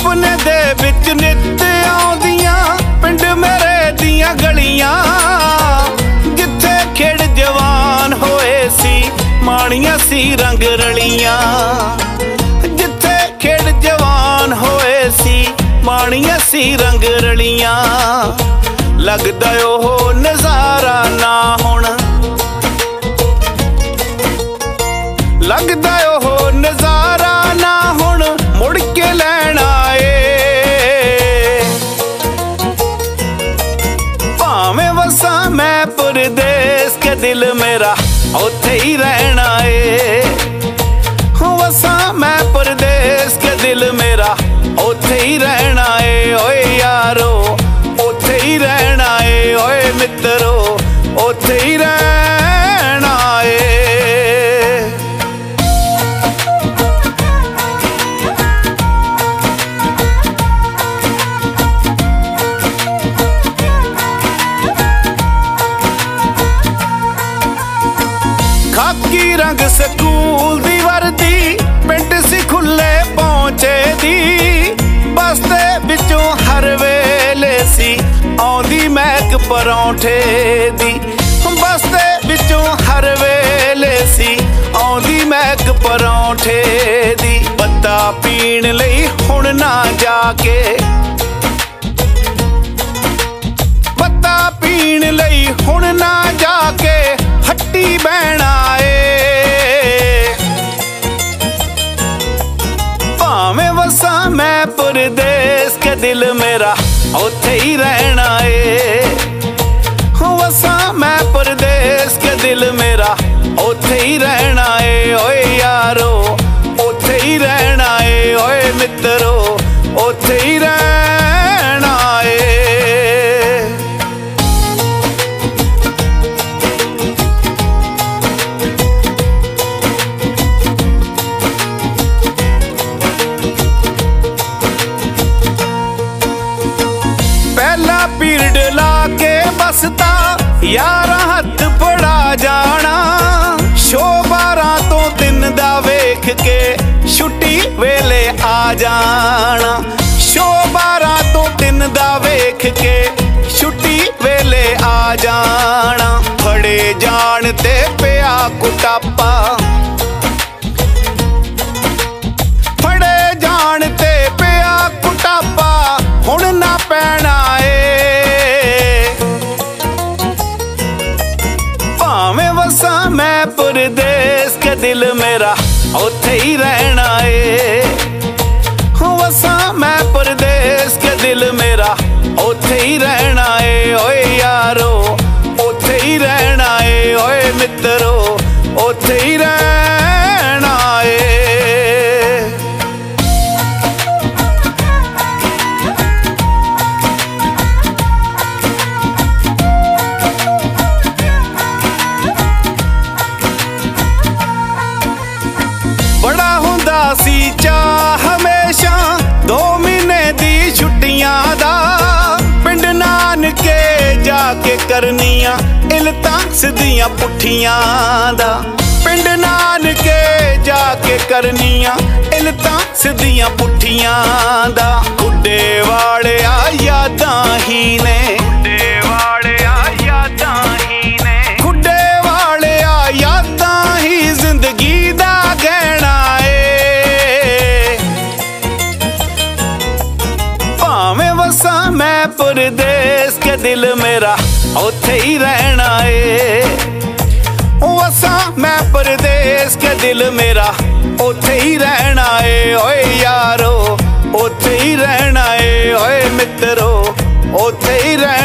ਸੁਪਨੇ ਦੇ ਵਿੱਚ ਨਿੱਤ ਆਉਂਦੀਆਂ ਪਿੰਡ ਮੇਰੇ ਦੀਆਂ ਗਲੀਆਂ, ਜਿੱਥੇ ਖੇਡ ਜਵਾਨ ਹੋਏ ਸੀ ਮਾਣੀਆਂ ਸੀ ਰੰਗ ਰਲੀਆਂ, ਜਿੱਥੇ ਖੇਡ ਜਵਾਨ ਹੋਏ ਸੀ ਮਾਣੀਆਂ ਸੀ ਰੰਗ ਰਲੀਆਂ। ਲੱਗਦਾ ਉਹ ਨਜ਼ਾਰਾ ਨਾ ਹੁਣ, ਲੱਗਦਾ ਉਹ ਨਜ਼ਾਰਾ ਨਾ ਹੁਣ ਮੁੜ ਕੇ ਲੈਣ ਆਏ। ਭਾਵੇਂ ਵਸਾਂ ਮੈਂ ਪਰਦੇਸ ਕੇ ਦਿਲ ਮੇਰਾ ਉੱਥੇ ਹੀ ਰਹਿਣਾ ਏ। ਵਸਾਂ ਮੈਂ ਪਰਦੇਸ ਕੇ ਦਿਲ ਮੇਰਾ ਉੱਥੇ ਹੀ ਰਹਿਣਾ ਏ। ਓਏ ਯਾਰੋ ਉੱਥੇ ਹੀ ਰਹਿਣਾ ਏ, ਓਏ ਮਿੱਤਰੋ ਉੱਥੇ ਹੀ ਰਹਿਣਾ ਏ। ਖਾਕੀ ਰੰਗ ਸਕੂਲ ਦੀ ਵਰਦੀ, ਪਿੰਡ ਸੀ ਖੁੱਲੇ ਪਹੁੰਚੇ ਦੀ, ਬੱਸ ਦੇ ਵਿੱਚੋਂ ਹਰ ਵੇਲੇ ਸੀ ਆਉਂਦੀ ਮਹਿਕ ਪਰੌਂਠੇ ਦੀ, ਬੱਸ ਦੇ ਵਿੱਚੋਂ ਹਰ ਵੇਲੇ ਸੀ ਆਉਂਦੀ ਮਹਿਕ ਪਰੌਂਠੇ ਦੀ। ਪੱਤਾ ਪੀਣ ਲਈ ਹੁਣ ਨਾ ਜਾ ਕੇ, ਪੱਤਾ ਪੀਣ ਲਈ ਹੁਣ ਨਾ ਜਾ ਕੇ ਹੱਟੀ ਬਹਿਣਾ ਏ। ਭਾਵੇਂ ਵਸਾਂ ਮੈਂ ਪਰਦੇਸ ਕੇ ਦਿਲ ਮੇਰਾ ਉੱਥੇ ਹੀ ਰਹਿਣਾ ਏ। ਵਸਾਂ ਮੈਂ ਪਰਦੇਸ ਕੇ ਦਿਲ ਮੇਰਾ ਉੱਥੇ ਹੀ ਰਹਿਣਾ ਏ। ਓਏ ਯਾਰੋ ਉੱਥੇ ਹੀ ਰਹਿਣਾ ਏ, ਓਏ ਮਿੱਤਰੋ ਉੱਥੇ ਹੀ ਰਹਿਣਾ ਏ। ਪਹਿਲਾ ਪੀਰੀਅਡ ਲਾ ਕੇ ਬਸ ਤਾਂ ਯਾਰਾਂ ਹੱਥ ਫੜਾ ਜਾਣਾ, ਸ਼ੋਅ 12 ਤੋਂ 3 ਦਾ ਵੇਖ ਕੇ ਛੁੱਟੀ ਵੇਲੇ ਆ ਜਾਣਾ, ਸ਼ੋਅ 12 ਤੋਂ 3 ਦਾ ਵੇਖ ਕੇ ਛੁੱਟੀ ਵੇਲੇ ਆ ਜਾਣਾ। ਫੜੇ ਜਾਣ ਤੇ ਪਿਆ ਕੁਟਾਪਾ, ਫੜੇ ਜਾਣ ਤੇ ਪਿਆ ਕੁਟਾਪਾ ਹੁਣ ਨਾ ਪੈਣਾ ਏ। ਭਾਵੇਂ ਵਸਾਂ ਮੈਂ ਪਰਦੇਸ ਕੇ ਦਿਲ ਮੇਰਾ ਉੱਥੇ ਹੀ ਰਹਿਣਾ ਏ। ਵਸਾਂ ਮੈਂ ਪਰਦੇਸ ਕੇ ਦਿਲ ਮੇਰਾ ਉੱਥੇ ਹੀ ਰਹਿਣਾ ਏ। ਓਏ ਯਾਰੋ ਉੱਥੇ ਹੀ ਰਹਿਣਾ ਏ, ਓਏ ਮਿੱਤਰੋ ਉੱਥੇ ਹੀ ਰਹਿਣਾ ਏ। ਬੜਾ ਹੁੰਦਾ ਸੀ ਚਾਅ ਹਮੇਸ਼ਾ 2 ਮਹੀਨੇ ਦੀ ਛੁੱਟੀਆਂ ਦਾ, ਪਿੰਡ ਨਾਨਕੇ ਜਾ ਕੇ ਕਰਨੀਆਂ ਇਲਤਾਂ ਸਿੱਧੀਆਂ ਪੁੱਠੀਆਂ ਦਾ, ਪਿੰਡ ਨਾਨਕੇ ਜਾ ਕੇ ਕਰਨੀਆਂ ਇਲਤਾਂ ਸਿੱਧੀਆਂ ਪੁੱਠੀਆਂ ਦਾ। ਖੁੱਡੇ ਵਾਲਿਆ ਯਾਦਾਂ ਹੀ ਨੇ, ਖੁੱਡੇ ਵਾਲਿਆ ਯਾਦਾਂ ਹੀ ਨੇ, ਖੁੱਡੇ ਵਾਲਿਆ ਯਾਦਾਂ ਹੀ ਜ਼ਿੰਦਗੀ ਦਾ ਗਹਿਣਾ ਏ। ਭਾਵੇਂ ਵਸਾਂ ਮੈਂ ਪਰਦੇਸ ਕੇ ਦਿਲ ਮੇਰਾ ਉੱਥੇ ਹੀ ਰਹਿਣਾ ਏ। ਵਸਾਂ ਮੈਂ ਪਰਦੇਸ ਕੇ ਦਿਲ ਮੇਰਾ ਉੱਥੇ ਹੀ ਰਹਿਣਾ ਏ। ਓਏ ਯਾਰੋ ਉੱਥੇ ਹੀ ਰਹਿਣਾ ਏ, ਓਏ ਮਿੱਤਰੋ ਉੱਥੇ ਹੀ ਰਹਿਣਾ